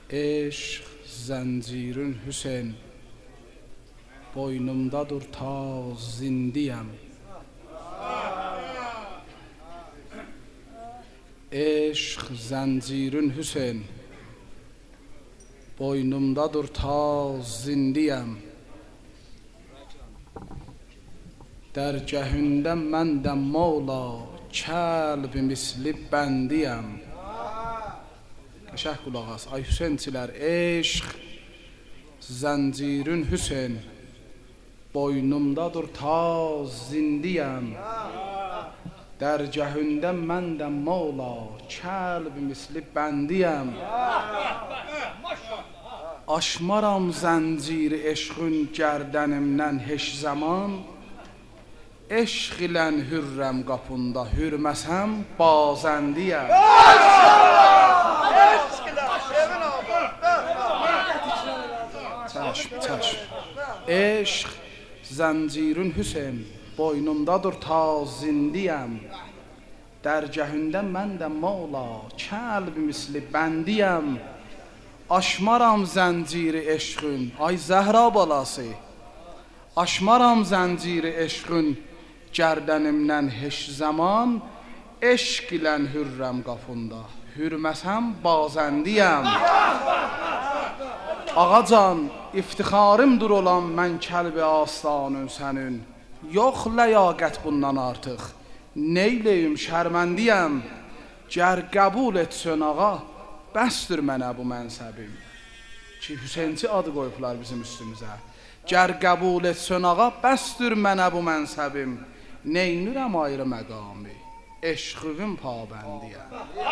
Eşq zəncirin Hüseyn, boynumdadır ta zindiyəm. Eşq zəncirin Hüseyn, boynumdadır ta zindiyəm. Dərgəhündə mən də Mevla, kəlb misli bəndiyəm. Qəşəng qulaq as, ay Hüseynçilər. Eşq zəncirin Hüseyn, boynumdadır ta zindiyəm. Dərgəhündə mən də Mevla, kəlb misli bəndiyəm. Aşmaram zənciri eşqün gərdənimdən heç zaman. Eşq ilə hürrəm qapında, hürməsəm bazəndiyəm. Çəşm. Eşq zəncirin Hüseyn, boynumdadır ta zindiyəm. Dərgəhündə mən də Mevla, kəlb misli bəndiyəm. Aşmaram zənciri eşqün, ay Zəhra balası. Aşmaram zənciri eşqün gərdənimdən heç zaman. Eşq ilə hürrəm qapında, hürməsəm bazəndiyəm. Ağacan, iftixarımdır olan mən kəlbi astanın sənin. Yox ləyaqət bundan artıq, neyləyim şərməndiyəm. Gər qəbul etsən ağa, bəsdir mənə bu mənsəbim. Ki Hüseynçi adı qoyublar bizim üstümüzə. Gər qəbul etsən ağa, bəsdir mənə bu mənsəbim. Neynirəm ayrı məqami, eşqivin pabəndiyəm.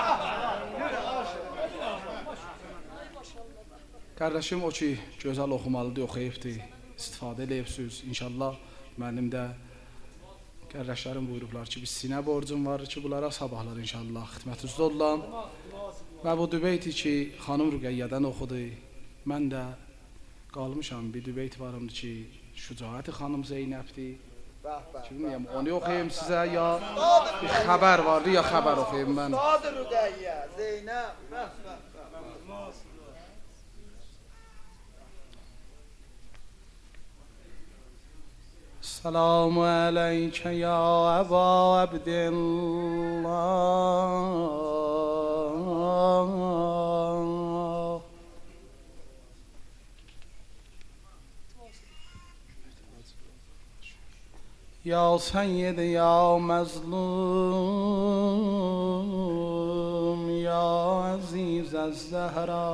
Qardaşım o ki, gözəl oxumalıdır, oxuyubdur, istifadə eləyibsiniz. İnşallah mənim də qardaşlarım buyurublar ki, biz sinə borcum var ki, bunlara sabahlar inşallah xidmətinizdə olam. Və bu dübeyti ki, xanım Rüqəyyədən oxudu, mən də qalmışam, bir dübeyt varımdır ki, Şücaət xanım Zeynəbdir. Bilməyəm, onu oxuyayım sizə, ya bir xəbər vardı, ya xəbər oxuyayım mən. Sadır Rüqəyyə, Zeynəb. Selamu aleykə ya Əba Abdillah. Ya Seyyid ya Mazlum, ya Aziz az-Zahra.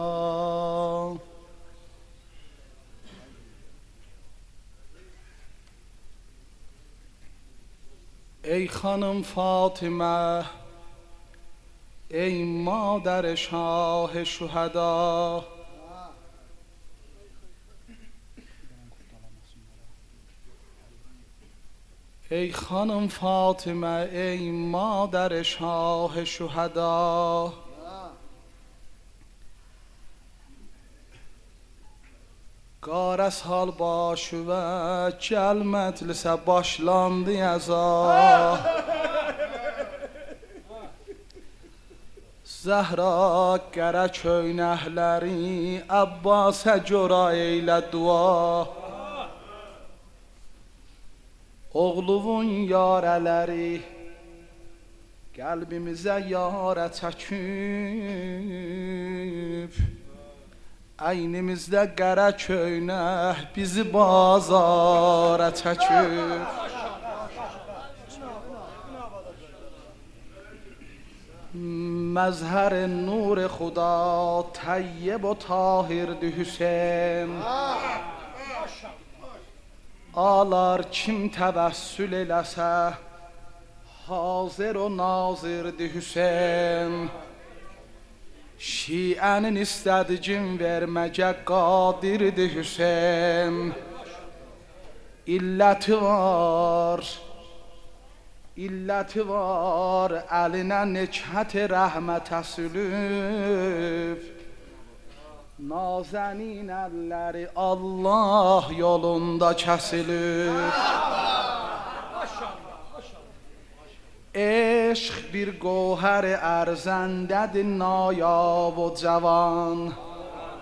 Ey خانم فاطمه، ای مادر شاه شهدا. ای خانم فاطمه، ای مادر شاه شهدا. Qaras hal başıva, gəl məclisə başlandı yaza. Zəhra qərə köynəkləri, Əbbasə görə eylə dua. Oğluvun yarələri, qəlbimizə yarə çəkib. Əynimizdə qərə köynək bizi bazara çəkib. Məzhər nur xuda təyyib و tahirdir Hüseyn. Alar kim təvəssül eləsə, hazır o nazirdir Hüseyn. Şiənin istədigin verməgə qadirdir Hüseyn. İlləti var, əlinə neçhət rəhmət əsülüb. Nazənin əlləri Allah yolunda kəsilib. Eşq bir gövhər ərzəndədir nayab و جوان.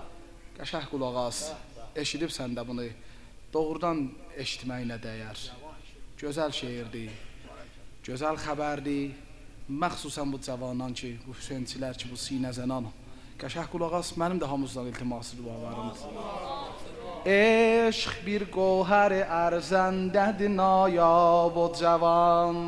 Qəşəng qulaq as. Eşidibsən də bunu. Doğrudan eşitməyinə dəyər. Gözəl şeirdir. Gözəl xəbərdir. Məxsusən bu cavandan ki, bu Hüseynçilər ki, bu sinəzənan. Qəşəng qulaq as. Mənim də hamınızdan iltimaslı dualarımdır. Eşq bir gövhər ərzəndədir nayab o cavan.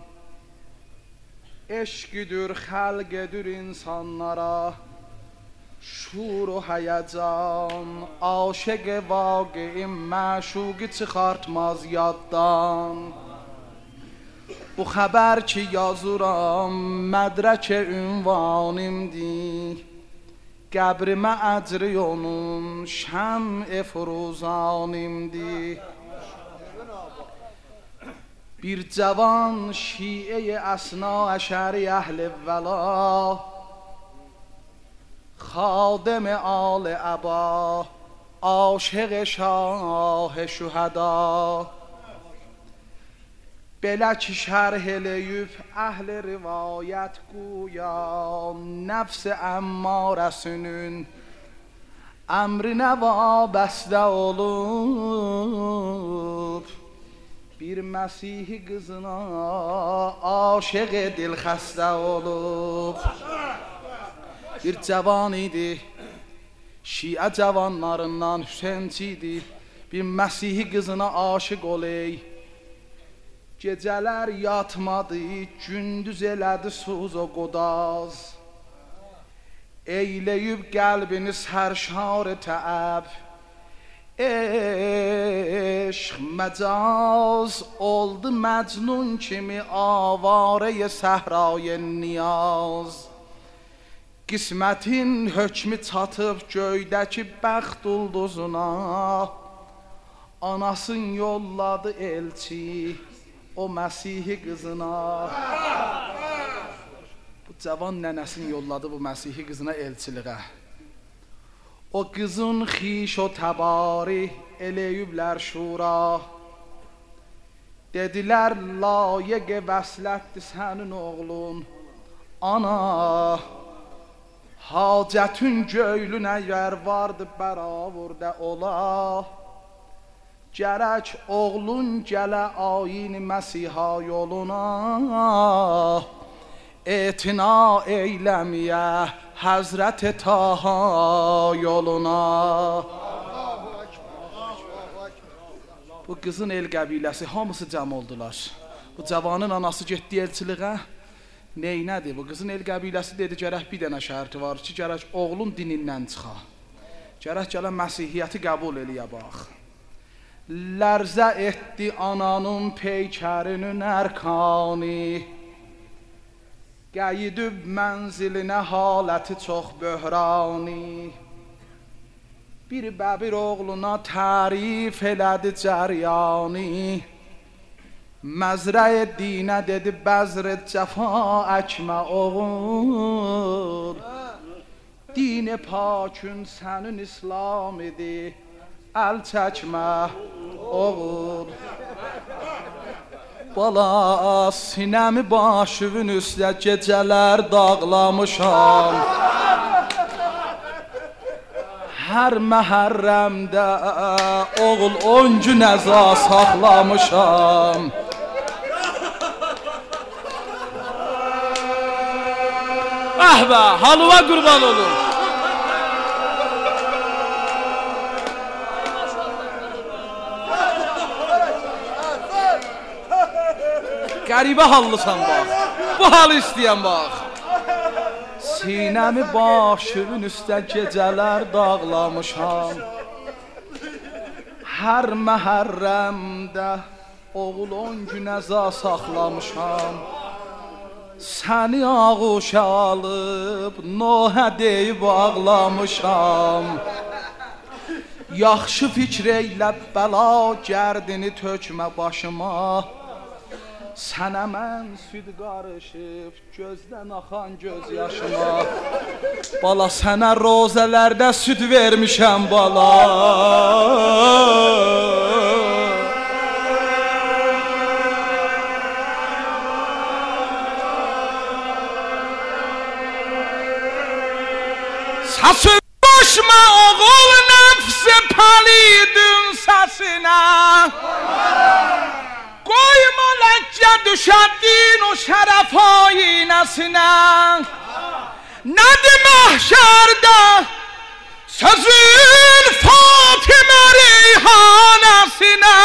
Eşqüdür, xəlqüdür insanlara şur و هیجان عاشق واقعیم معشوقی çıxartmaz yaddan Bu xəbər ki yazıram mədrək ünvanimdir Qəbrimə əcri onun şəm-i firuzanimdir Bir cavan şiə-i əsna əşəri əhl-i vəla خادم آل ابا عاشق شاه شهدا بلک شرح لیوب اهل روایت گویا نفس امارسünün emrine vabeste olup bir Mesih kızına aşık dilxəstə olub Bir cavan idi, Şiə cavanlarından Hüseynçi idi, bir Məsihi qızına aşık oley. Gecələr yatmadı, gündüz elədi suz o qodaz. Eyləyib qəlbini sərşar təəb. Eşq məcaz oldu məcnun kimi avarəyə səhraya niyaz. Qismətin hökmü çatıb göydəki bəxt ulduzuna Anasın yolladı elçi o Məsihi qızına Bu cavan nənəsin yolladı bu Məsihi qızına elçiliğə O qızın xiş o təbari eləyiblər şura Dedilər layiq vəslətdir sənin oğlun Ana Hacətün göylün əgər vardı bəravurdə ola Gərək oğlun gələ ayin Məsiha yoluna Etina eyləmiyə Həzrət Taha yoluna Bu qızın el qəbiləsi hamısı cəm oldular Bu cavanın anası getdi elçiliğə Neynədir? Bu qızın el qəbiləsi dedi gərək bir dənə şərti var ki, gərək oğlun dinindən çıxa. Gərək gələn Məsihiyyəti qəbul eləyə bax. Lərzə etdi ananın peykərinin ərkani. Qəyidüb mənzilinə haləti çox böhrani. Bir bəbir oğluna tərif elədi cəryani. Məzrə dinə dedi bəzr cəfa əkmə oğul Din-i pakün sənin İslam idi Əl çəkmə oğul Bala sinəmi başımın üstə gecələr dağlamışam Hər məhərrəmdə oğul 10 gün əza saxlamışam Əhvə, halıva qurban olun Qəribə hallısan bax Bu halı istəyən bax Sinəmi başımın üstə gecələr dağlamışam Hər məhərrəmdə oğul 10 gün əza saxlamışam Səni ağuşa alıb nohə deyib ağlamışam Yaxşı fikr eylə bəla gərdini tökmə başıma Sənə mən süd qarışıb gözdən axan göz yaşıma Bala sənə rozələrdə süd vermişəm bala Saçın boş Koşma oğul nefsi palidin sesine, koyma lekke düşeddin o şeref aynesine. Nedir mahşerde sözün Fatime Reyhanesine.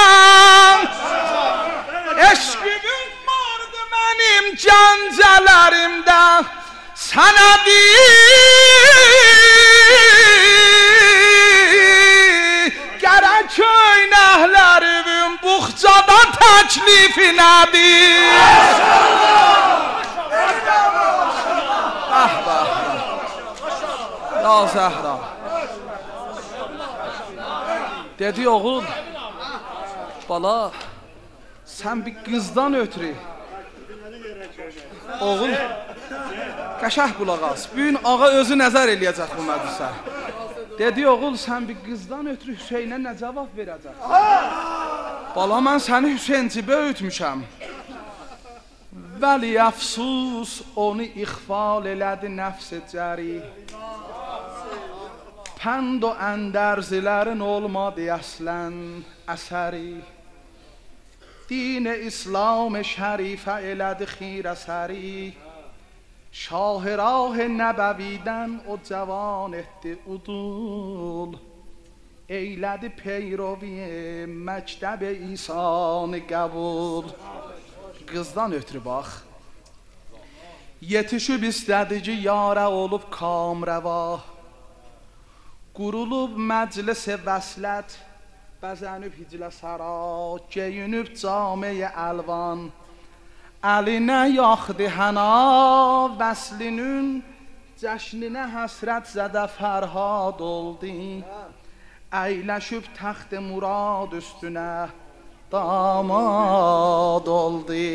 Eşkibin vardı benim cancelerimde, sana gerek köynəhlerimin buxcada təklifi nədir? Ya Zəhra, dedi oğul, bala, sen bir kızdan ötürü. Oğul, qəşəh qulaq as. Bu gün ağa özü nəzər eləyəcək bu məclisə. Dedi oğul, sen bir kızdan ötürü Hüseynə nə cavab verəcək? Bala, mən səni Hüseynci böyütmüşəm. Vəli əfsus onu ixfal elədi nəfs-i cəri. Pənd o əndərzilərin olmadı əslən əsəri. Din-i İslam şərifə elədi xirə səri. Şah-ı nəbəvidən o cavan etdi udul. Eylədi peyrovi məktəb-i İsa'nı qəbul. Qızdan ötürü bax. Yetişib istədici yarə olub kamrəva. Qurulub məclis-i vəslət, bəzənib hiclə səra, geyinib came-i əlvan. Əlinə yaxdı həna, vəslinin cəşninə həsrət zədə fərhad oldu. Əyləşib təxt-i murad üstünə damad oldu.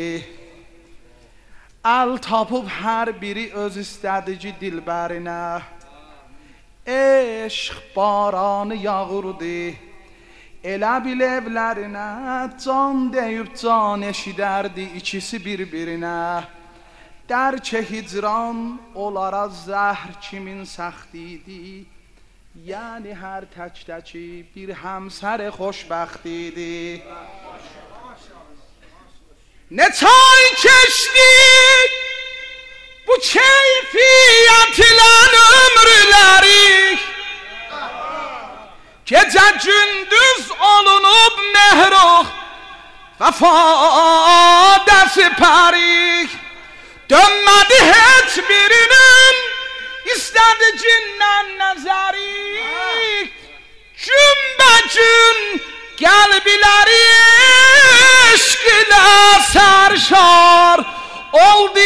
Əl tapıb hər biri öz istədici dilbərinə, eşq baranı yağırdı. Elə bil evlərinə can deyib can eşidərdi ikisi bir-birinə. Dərk-i hicran onlara zəhr kimin səxti idi, yəni hər tək-təki bir həmsər xoşbəxt idi. Ne çay keçdik bu keyfiyyət ilə ömrləri, gecə gündüz olunub mehruh vəfadəsi pərik. Dönmədi heç birinin istədicindən nəzəri. Gün-bə-gün qəlbləri eşq ilə sərşar oldu.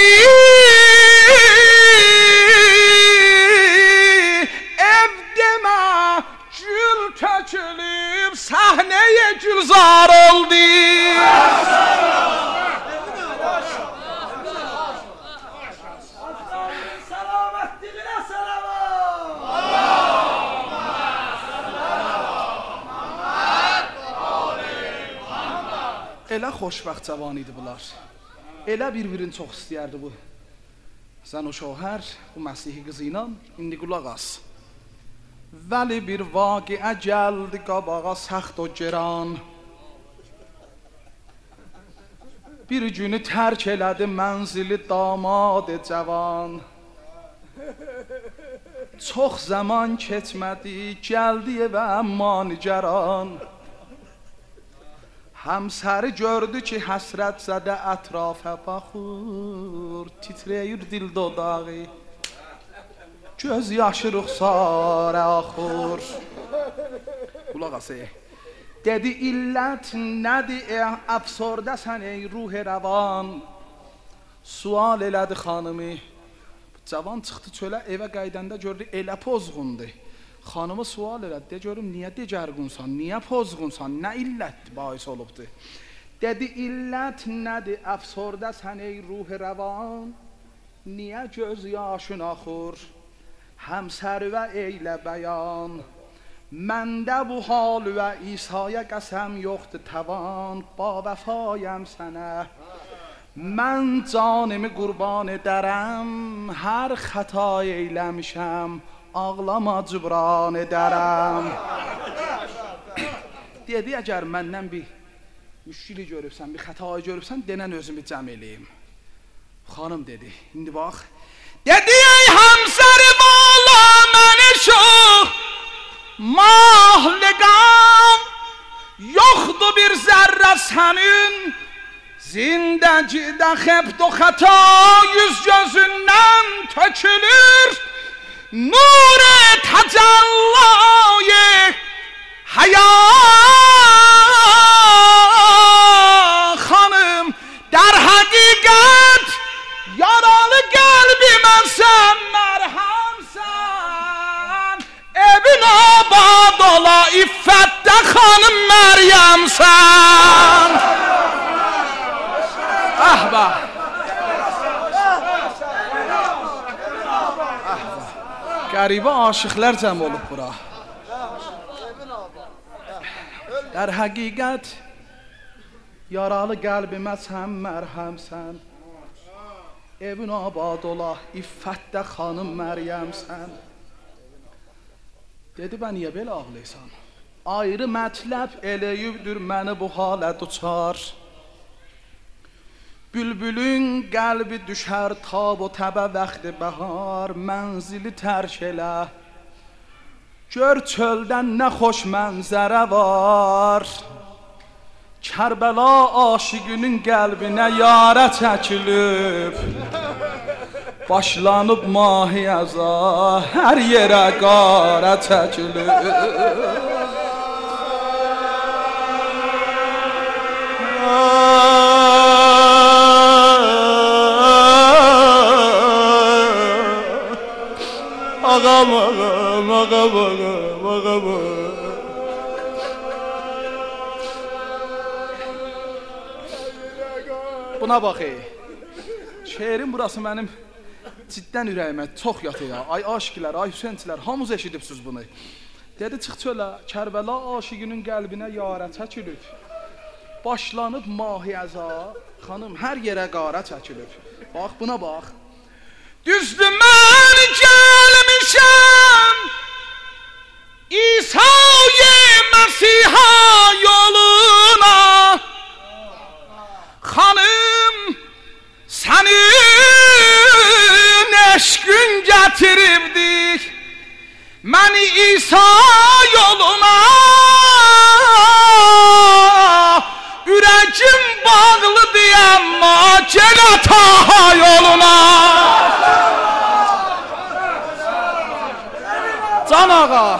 Evdəmə gül tökülüb səhnəyə gülzar oldu. Elə xoşbəxt cavan idi bunlar. Elə bir-birini çox istəyərdi bu. Sən o şohər, bu Məsihi qızı ilə indi qulaq as. Vəli bir vaqiə gəldi qabağa səxt o geran. Bir günü tərk elədi mənzili damad cavan. Çox zaman keçmədi, gəldi evə əmma nigaran. Həmsəri gördü ki həsrət zədə ətrafa baxır, titrəyir dil dodağı, göz yaşı rüxsarə axır. Qulaq as, dedi illət nədir əfsordəsən ey ruh rəvan. Sual elədi xanımı. Cavan çıxdı çölə, evə qaydanda gördü elə pozğundu. Xanımı sual elədi, de görüm niyə degərqunsan, niyə pozğunsan, nə illətdir bahis olubdur. Dedi illət nədir əfsordəsən ey ruh rəvan, niyə göz yaşın axır, həmsər və eylə bəyan. Məndə bu hal və İsa'ya qəsəm yoxdur təvan, ba vəfayəm sənə. Mən canımı qurban edərəm, hər xəta eyləmişəm, ağlama cibran edərəm. Dedi, əgər məndən bir müşkili görübsən, bir xətayı görübsən, denən özümü cəm eləyim. Xanım dedi, indi bax. Dedi, ey həmsəri bala məni şox, mahliqam, yoxdur bir zərrə sənin, zindəcidə xəbd o xəta yüz gözündən tökülür, nur-i təcəllayı həya. Xanım, در həqiqət yaralı qəlbimə sən mərhəmsən, evin abad ola iffətdə xanım Məryəmsən. Əhvə. Qəribə aşıqlər cəm olub bura. در həqiqət yaralı qəlbimə sən mərhəmsən, evin abad ola iffətdə xanım Məryəmsən. Dedi, bə niyə belə ağlaysan? Ayrı mətləb eləyibdir məni bu halə duçar. Bülbülün qəlbi düşər tab o təbə vaxtı bəhar, mənzili tərk elə. Gör çöldən nə xoş mənzərə var, Kərbəla aşiqinin qəlbinə yarə çəkilib, başlanıb mahi əza, hər yerə qarə çəkilib. Ağam, ağam, ağam, ağam, ağam. Buna bax, şeirin burası mənim ciddən ürəyimə çox yatı ya. Ay aşiqlər, ay hüseynçilər, hamınız eşidibsiniz bunu. Dedi, çıx çölə, Kərbəla aşiqinin qəlbinə yarə çəkilib, başlanıb mahi əza, xanım hər yerə qarə çəkilib. Bax, buna bax. Düzdür mən gəlmişəm İsa-i Məsihə yoluna, xanım sənin eşqün gətiribdik məni İsa yoluna. Ürəkim bağlıdır amma gələ Taha yoluna. Can ağa.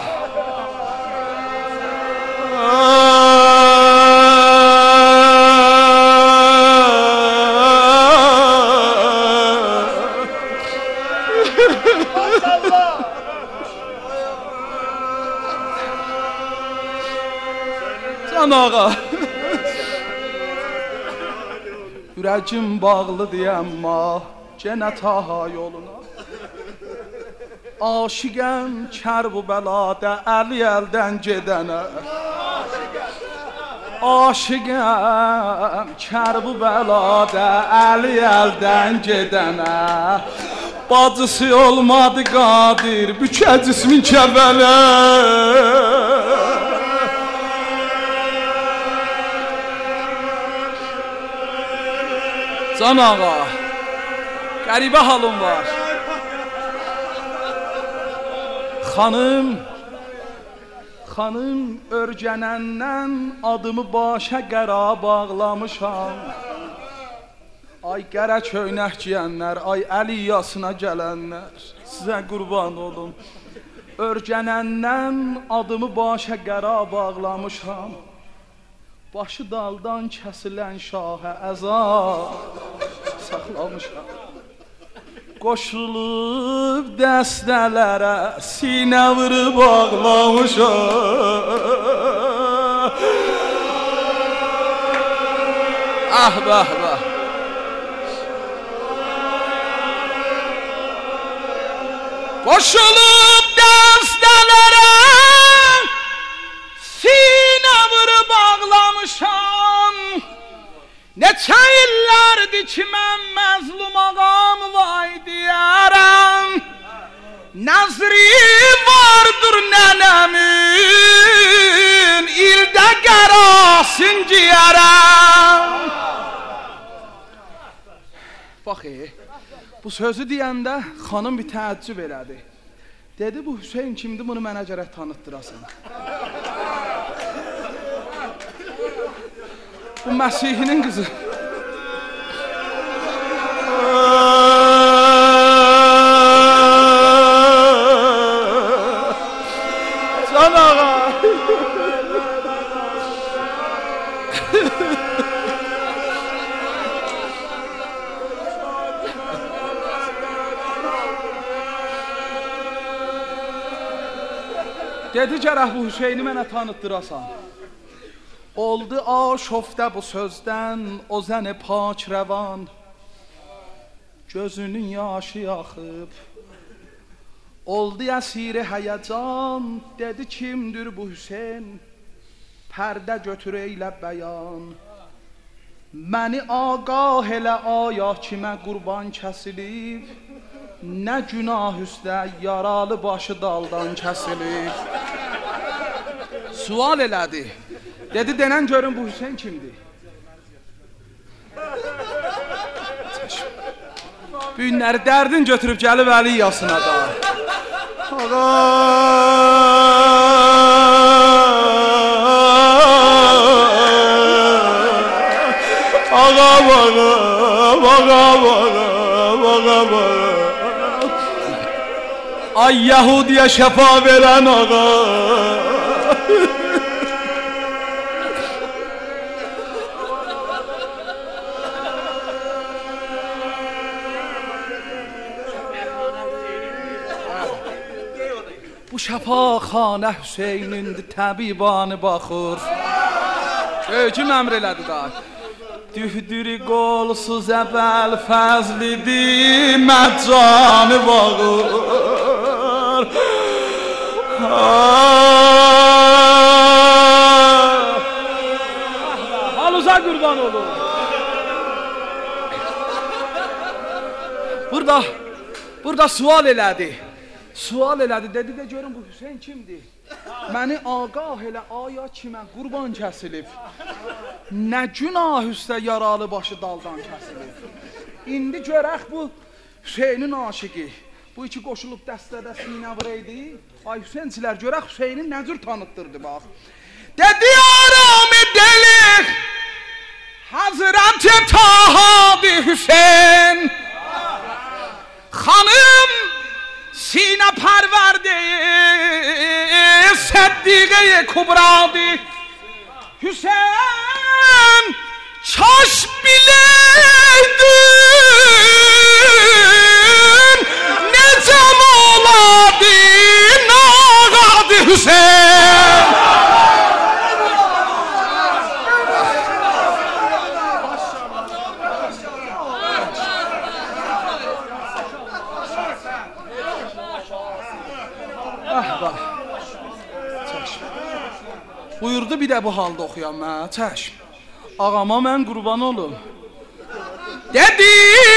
Can ağa. Ürəkim bağlıdır amma genə Taha yoluna. Aşiqəm kərb-u bəladə əli əldən gedənə. Aşiqəm kərb-u bəladə əli əldən gedənə. Bacısı olmadı qadir bükə cismin kəvənə. Can ağa, qəribə halım var. Xanım örgənəndən adımı başa qəra bağlamışam. Ay qərə köynək giyənlər, ay əli yasına gələnlər, sizə qurban olum. Örgənəndən adımı başa qəra bağlamışam. Başı daldan kəsilən şahə əza saxlamışam. Qoşulub dəstələrə sinə vurub ağlamışam. Ah, bah, bah. Qoşulub dəstələrə sinə vurub ağlamışam. Neçə illərdir ki mən məzlum ağam vay deyərəm. Nəzri Yaradır nənəmin ildə qərasın giyərəm. Bax, bu sözü deyəndə xanım bir təəccüb elədi. Dedi, bu Hüseyin kimdir, bunu mənə gərək tanıtdırasan. Bu Məsihinin qızı. Can ağa. Dedi gərək bu Hüseyni mənə tanıtdırasan. Oldu aşofdə bu sözdən o zəni pak rəvan, gözünün yaşı yaxıb. Oldu əsiri həyəcan, dedi kimdir bu Hüseyin, pərdə götür eylə bəyan. Məni ağah elə aya kimə qurban kəsilib, nə günah üstə yaralı başı daldan kəsilib. Sual elədi. Dedi, denən görün bu Hüseyin kimdir? Bu günləri dərdin götürüb gəlib Əli yasına da. Ağa, ağa, ağa. Ay Yahudiyə şəfa verən ağa. Bu şəfaxanə Hüseynindir, təbibanı baxır. Öcüm əmr elədi da. Dühdürü qolsuz əvvəl fəzlidir, məccanı bağır. Haluza qurban olur. Burada sual elədi. Sual elədi, dedi də görün bu Hüseyin kimdir? Məni ağah elə aya kimə qurban kəsilib, nə günah üstə yaralı başı daldan kəsilib. İndi görək bu Hüseynin aşıqı, bu iki qoşulub dəstədə sinə vuraydı. Ay Hüseyncilər, görək Hüseynin nə cür tanıtdırdı bax. Dedi arami delik Hazreti Tahabi Hüseyin, xanım Sine perverdi, Seddiqe-i Kubra'di. Hüseyin çaş bileydin, ne cemaladin ağadı Hüseyin. Buyurdu bir də bu halda oxuyam mən, çəşm. Ağama mən qurban olum. Dedi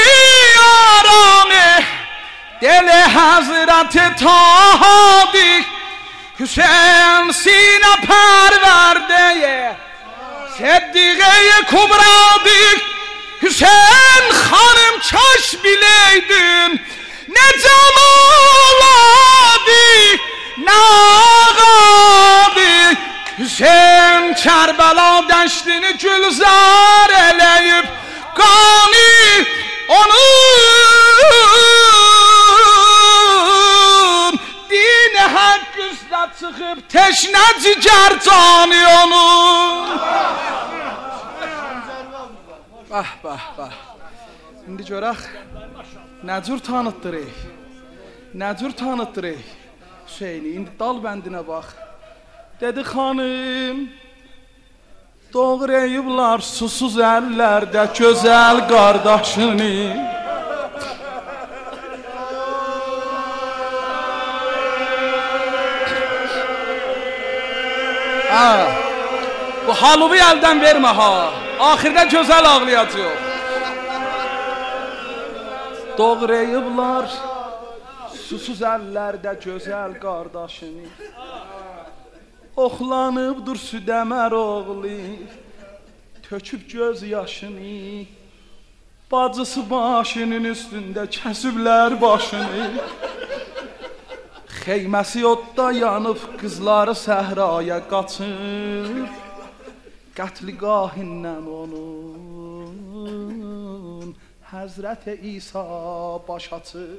yarami deli Hazreti Tahadik, Hüseyin sine perverdeye Seddiqe-i Kubradik. Hüseyin xanım kaş bileydin, ne cemaladik, ne ağadik. Hüseyin Kərbala dəştini gülzar eləyib, qani onun dini haqq üstə çıxıb, teşnə cigər cani onun. Bəh, bəh, bəh. İndi görək, nə cür tanıtdırıq, nə cür tanıtdırıq Hüseyini. İndi dal bəndinə bax. Dedi xanım, doğrayıblar susuz əllərdə gözəl qardaşını. Bu halubu əldən vermə ha, axirdə gözəl ağlayacaq. Doğrayıblar susuz əllərdə gözəl qardaşını oxlanıbdır südəmər oğlu töküb göz yaşını bacısı başının üstündə kəsiblər başını xeyməsi odda yanıb qızları səhraya qaçır qətligahindən onun Həzrət İsa baş açır.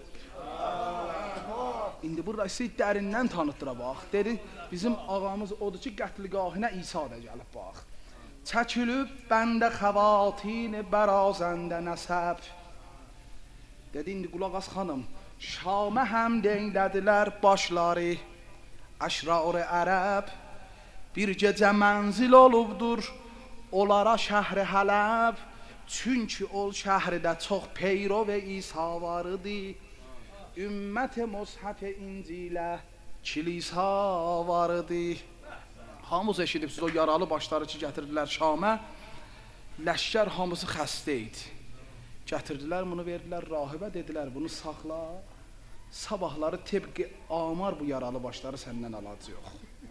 İndi burada sizi dərindən tanıtdıra bax. Dedi, bizim ağamız odur ki, qətligahinə İsa da gəlib bax. Çəkilib bəndə xəvatin bərazəndə nəsəb. Dedi, indi qulaq as xanım, Şamə həmd eylədilər başları, əşrar-ı ərəb. Bir gecə mənzil olubdur, onlara şəhri Hələb. Çünki ol şəhridə çox peyrov İsa varıdı. Ümmət-i Mushaf-ı İncilə kilisa varıdı. Hamız eşidibsiz o yaralı başları ki, gətirdilər Şamə. Ləşkər hamısı xəstə idi. Gətirdilər, bunu verdilər rahibə, dedilər, bunu saxla. Sabahları tebqi amar bu yaralı başları səndən alacaq.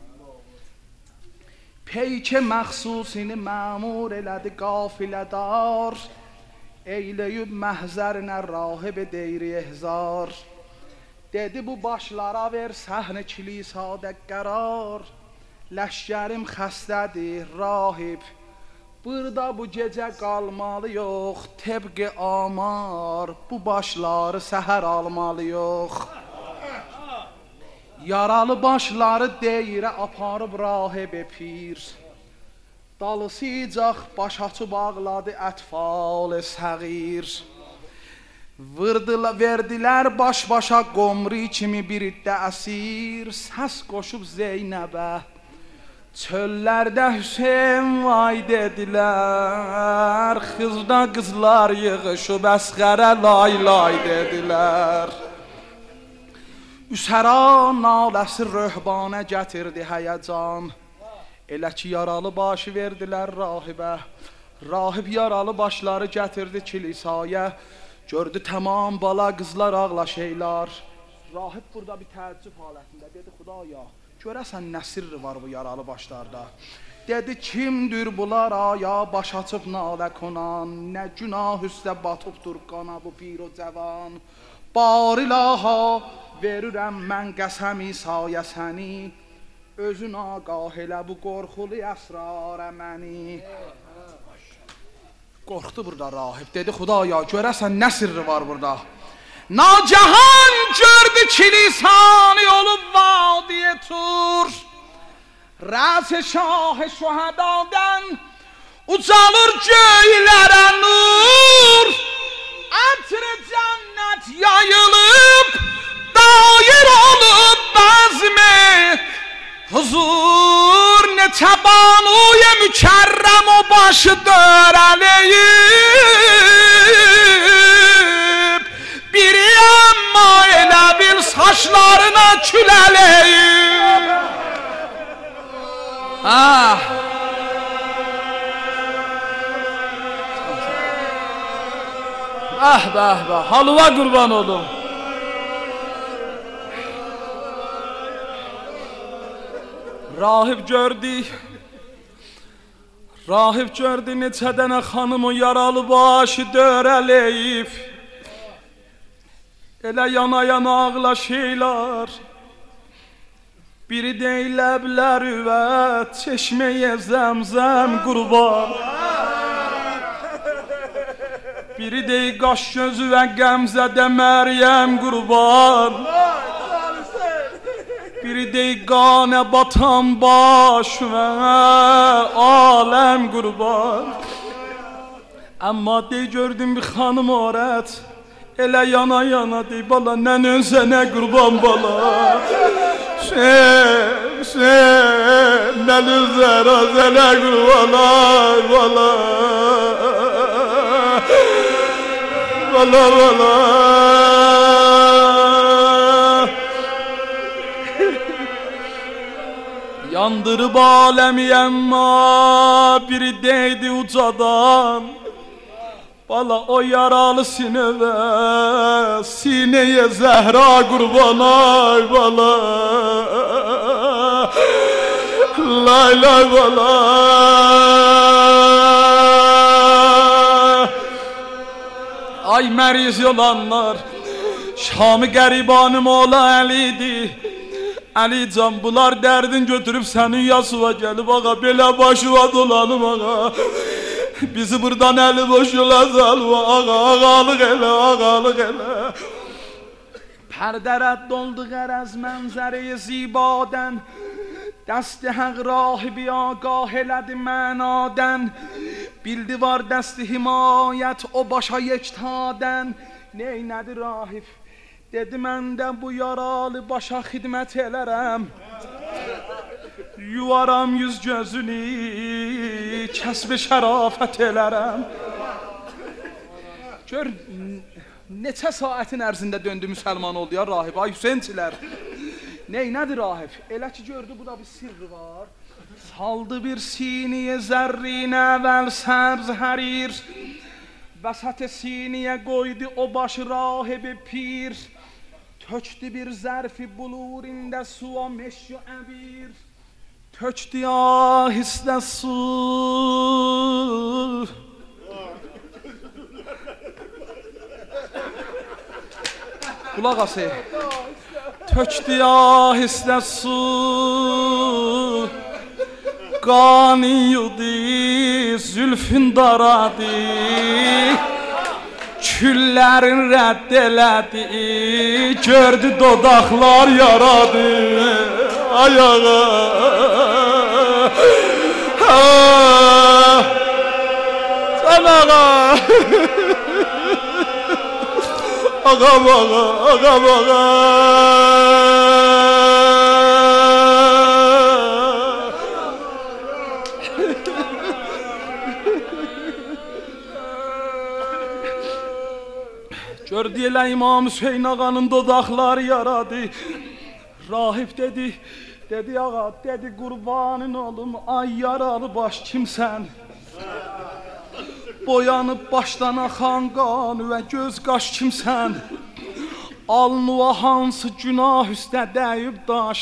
Peyk məxsusini məmur elədi qafilədar. Eyləyib məhzərinə rahib deyri ehzar. Dedi, bu başlara ver səhnə kilisada qərar. Ləşkərim xəstədir rahib, burada bu gecə qalmalı yox. Tebqi amar, bu başları səhər almalı yox. Yaralı başları deyirə aparıb rahibə pir. Dalısıcaq baş açıb ağladı ətfal-ı səğir. Verdilər baş-başa qomri kimi bir iddə əsir. Səs qoşub Zeynəbə, çöllərdə Hüseyin vay dedilər. Xızda qızlar yığışıb əsqərə lay lay dedilər. Üsəra naləsi röhbanə gətirdi həyəcan. Elə ki yaralı başı verdilər rahibə. Rahib yaralı başları gətirdi kilisaya. Gördü tamam bala qızlar ağlaşeylar. Rahib burada bir təəccüb halətində. Dedi, Xudaya, görəsən nə sirri var bu yaralı başlarda? Dedi, kimdir bunlar aya baş açıb nalə konan? Nə günah üstə batıbdur qana bu pir o cavan? Barilaha verirəm mən qəsəm İsa'ya səni. Özün ağah elə bu qorxulu əsrarə məni. Qorxdu burada rahib. Dedi, Xudaya, görəsən nə sirri var burada? Nacahan gördü kilisanı olub vadiyə tur. Rəz-i şah-ı şühədadan ucalır göylərə nur. Ətr-i cənnət yayılıb, dair olub bəzmi. Huzur neçə banuya mükərrəm o başı dörələyib. Biri amma elə bil saçlarına külələyib. Bəh, halva qurban olum. Rahib gördü neçə dənə xanımı yaralı başı dörələyib. Elə yana ağlaşıylar. Biri deyləblər üvət, çeşməyə zəmzəm qurban. Biri dey qaş gözü və qəmzədə Məryəm qurban. Biri dey qanə batan baş və aləm qurban. Amma dey gördüm bir xanım orət, elə yana dey bala nənən sənə qurban bala. Sen nənən sənə qurban bala. Bala. Yandırıb aləmi əmma biri deydi ucadan. Valla o yaralı sineye Zehra kurban ay valla. Lay lay valla. Ay məriz yolanlar, Şamı qəribanım ola Əlidir. Əli can bunlar dərdin götürüb sənin yasıva gəlib ağa, belə başıva dolanım ağa. Bizi buradan əli boş yola salva ağa, ağalıq elə, ağalıq elə. Pərdə rədd oldu qərəz mənzəri-i zibadən, dəsti həq rahibi agah elədi mənadən. Bildi var dəsti himayət o başa yektadən. Neynədi rahib? Dedi mən də bu yaralı başa xidmət elərəm. Yuvaram yüz gözünü, kəsb-i şərafət elərəm. Gör, neçə saatin ərzində döndü müsəlman oldu ya rahib, ay Hüseynçilər. Neynədir rahib? Elə ki gördü bu da bir sirri var. Saldı bir siniyə zərrinə vəl səbz hərir. Vəsət siniyə qoydu o başı rahibi pir. Tökdü bir zərfi bulurində suya meşyu əbir. Tökdü ahistə su. Qulaq ası. Tökdü ahistə su. Qani yudi zülfün daradı. Küllərin rədd elədi. Gördü dodaqlar yaradı. Ayağa. Can ağa. Ağam ağa, ağam ağa. Gördü elə İmam Hüseyin ağanın dodaqları yaradı. Rahib dedi, dedi ağa, dedi qurbanın olum, ay yaralı baş kimsən? Boyanıb başdan axan qan və göz qaş kimsən? Alnıva hansı günah üstə dəyib daş?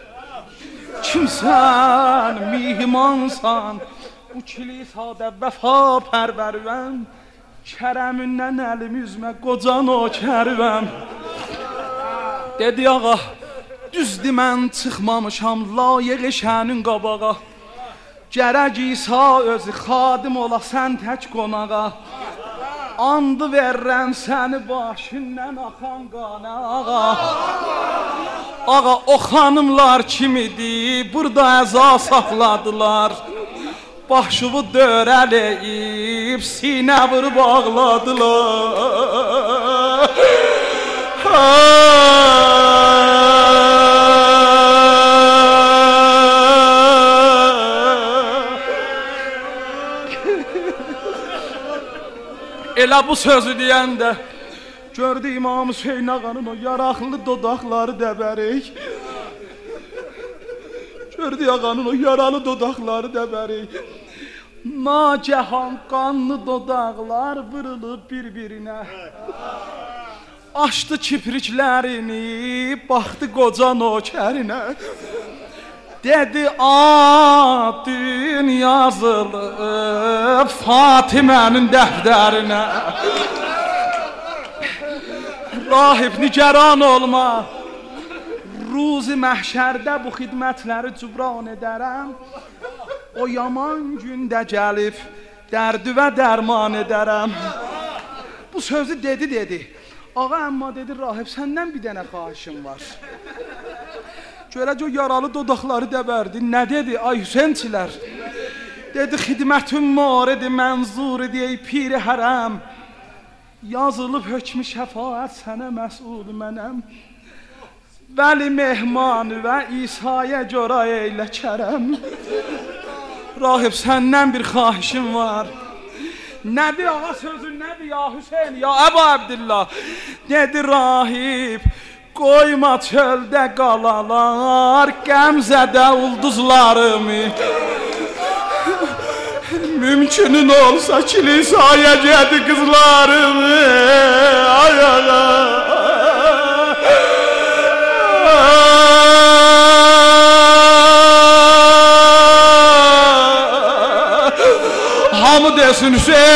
Kimsən, mihmansan? Bu kilisadə vəfa pərvərvəm. Kərəmindən əlim üzmə qocan o kərvəm. Dedi ağa, düzdür mən çıxmamışam layiq şənin qabağa. Gərək İsa özü xadim ola sən tək qonağa. Andı verrəm səni başından axan qana ağa. Ağa o xanımlar kimidir, burada əza saxladılar. Başımı dörələyib, sinə vurub ağladılar. Elə bu sözü deyəndə gördü İmam Hüseyin ağanın o yaraqlı dodaqları dəbərik. Gördü ağanın o yaralı dodaqları dəbərik. Nacəhan qanlı dodaqlar vırılıb bir-birinə. Açdı kipriklərini, baxdı qoca nökərinə. Dedi adın yazılıb Fatimənin dəftərinə. Rahib nigaran olma, ruzi məhşərdə bu xidmətləri cübran edərəm. O yaman gündə gəlib dərdi və dərman edərəm. Bu sözü dedi. Ağa amma dedi rahib səndən bir dənə xahişim var. Görəcək o yaralı dodaqları dəbərdi. Nə dedi ay Hüseynçilər? Dedi xidmətin maridi mənzuri deyək piri hərəm. Yazılıb hökmü şəfaət sənə məsul mənəm. Vəli mehmanı və İsa'ya görə eylə kərəm. Rahib səndən bir xahişim var. Nədir ağa sözün nədir ya Hüseyin ya Əbu Abdillah? Dedi rahib qoyma çöldə qalalar qəmzədə ulduzlarımı. Mümkünün olsa kilisaya gedi kızlarımı ayağa. Hamı desin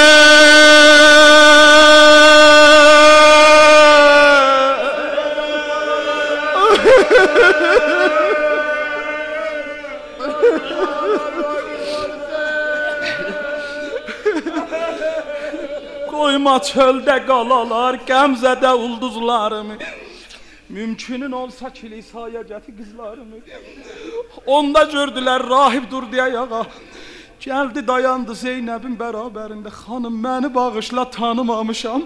Koyma çölde qalalar, qəmzədə ulduzlarımı. Mümkünün olsa kilisaya gəti qızlarımı. Onda gördülər rahib dur deyə yağa. Gəldi dayandı Zeynəbin bərabərində. Xanım məni bağışla tanımamışam.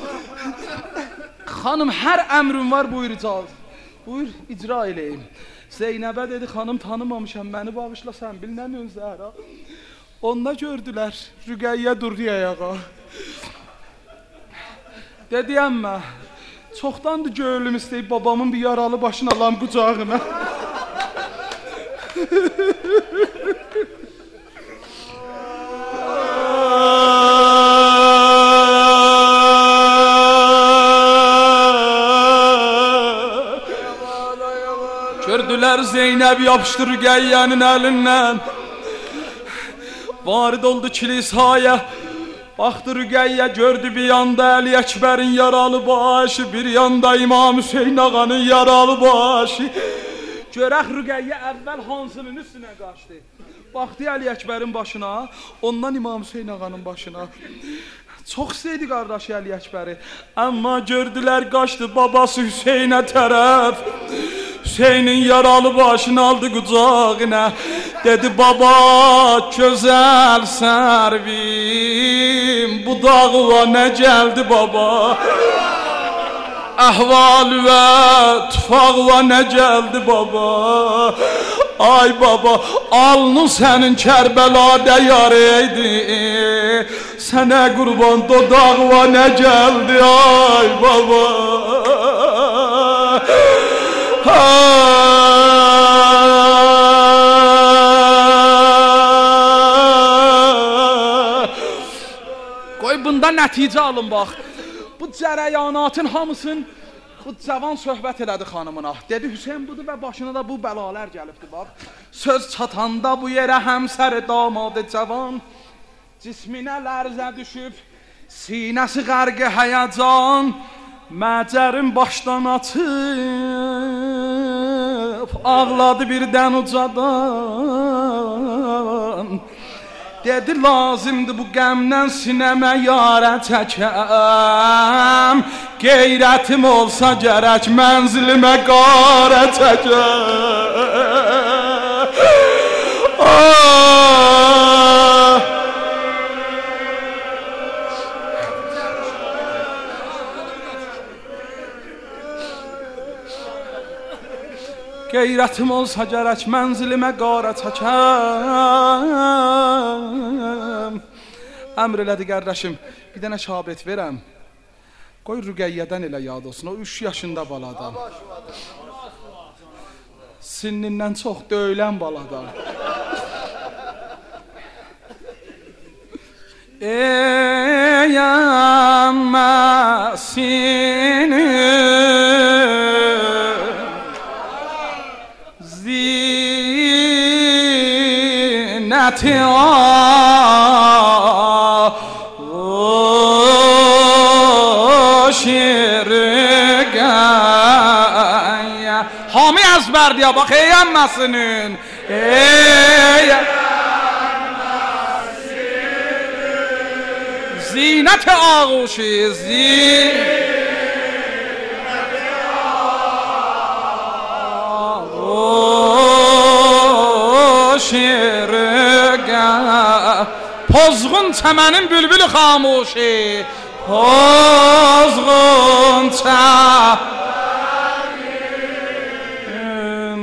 Xanım hər əmrin var buyur icazə. Buyur icra eləyim. Zeynəbə dedi xanım tanımamışam məni bağışla sən bil nə Zəhra. Onda gördülər Rüqəyyə dur deyə yağa. Dedi əmmə, çoxdandır göğlüm istəyib babamın bir yaralı başını alam qucağına. Gördülər Zeynəb yapışdı Rüqəyyənin əlindən. Varid oldu kilisaya. Baxdı Rüqəyyə gördü bir yanda Əli Əkbərin yaralı başı, bir yanda İmam Hüseyin ağanın yaralı başı. Görək Rüqəyyə əvvəl hansının üstünə qaçdı. Baxdı Əli Əkbərin başına, ondan İmam Hüseyin ağanın başına. Çox istəydi qardaşı Əli Əkbəri, amma gördülər qaçdı babası Hüseynə tərəf. Hüseynin yaralı başını aldı qucağına. Dedi baba gözəl sərvim, bu dağıva nə gəldi baba? Əhval və tufağıva nə gəldi baba? Ay baba alnın sənin Kərbəladə yarıydı. Sənə qurban dodağıva nə gəldi ay baba? Qoy bunda nəticə alın bax. Bu cərəyanatın hamısın bu cavan söhbət elədi xanımına. Dedi Hüseyin budur və başına da bu bəlalar gəlibdi bax. Söz çatanda bu yerə həmsər damadı cavan, cisminə lərzə düşüb, sinəsi qərqi həyəcan, məcərin başdan açıb, ağladı birdən ucadan. Dedi lazımdı bu qəmdən sinəmə yarə çəkəm, qeyrətim olsa gərək mənzilimə qarə çəkəm. Qeyrətim olsa gərək mənzilimə qarə çəkəm. Əmr elədi qardaşım, bir dənə şabet verəm. Qoy Rüqəyyədən elə yad olsun, o 3 yaşında baladan. Sinnindən çox döylən baladan. Ey əmmə sinin zinəti şirgəyə. Hami əzbər deyə bax, ey əmməsinin, ey zinət-i ağuşi, zinət-i ağuşi rəgə, pozğun çəmənin bülbülü xamuşi, pozğun çəmənin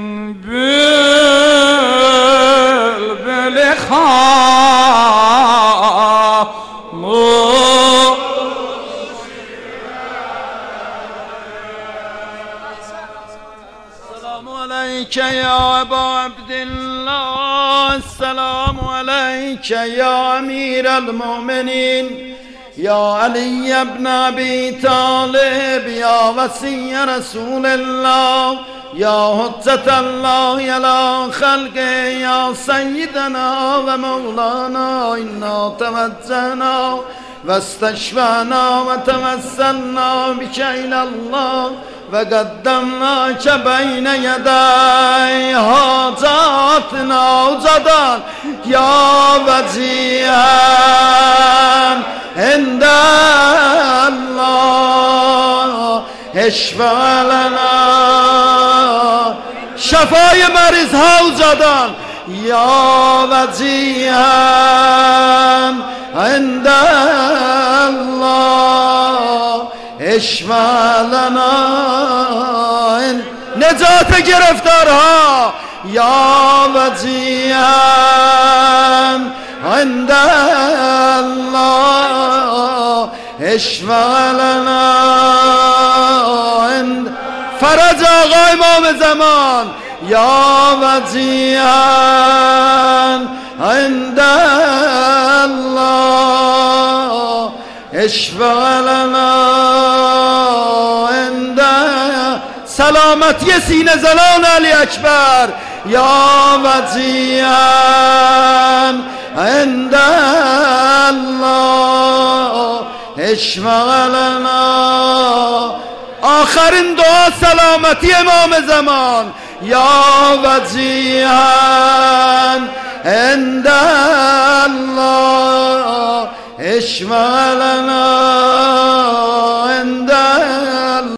bülbülü Selamu aleyke ya Ebu Abdillah. السلام عليك يا أمير المؤمنين يا علي بن أبي طالب يا وصي رسول الله يا حجة الله على خلقه يا سيدنا ومولانا إنا توجهنا واستشفعنا وتوسلنا بك إلى الله وقدمناك بين يدي حاجاتنا وجدا يا وجيها عند الله اشفع لنا شفای مریض ها وجدا يا وجيها عند الله اشفع لنا نجات گرفتارها یا وجیها عند الله اشفع لنا فرج آقا امام زمان یا وجیها عند الله اشفع لنا عند سلامتی سینه زنان علی اکبر یا وجیها عند الله اشفع لنا آخرین دعا سلامتی امام زمان یا وجیها عند الله اشفع لنا عند